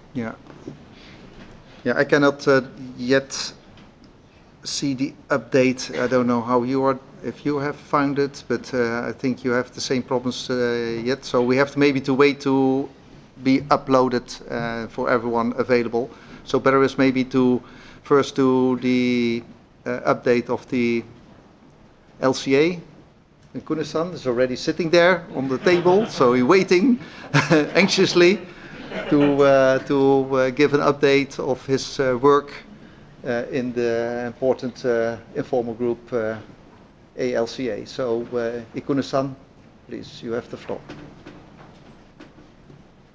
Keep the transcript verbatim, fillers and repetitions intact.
Yeah. Yeah, I cannot uh, yet see the update. I don't know how you are, if you have found it, but uh, I think you have the same problems uh, yet. So we have to maybe to wait to be uploaded uh, for everyone available. So better is maybe to first do the uh, update of the L C A. And Kunesan is already sitting there on the table, so he's waiting anxiously to uh, to uh, give an update of his uh, work uh, in the important uh, informal group uh, A L C A. So, uh, Ikune-san, please, you have the floor.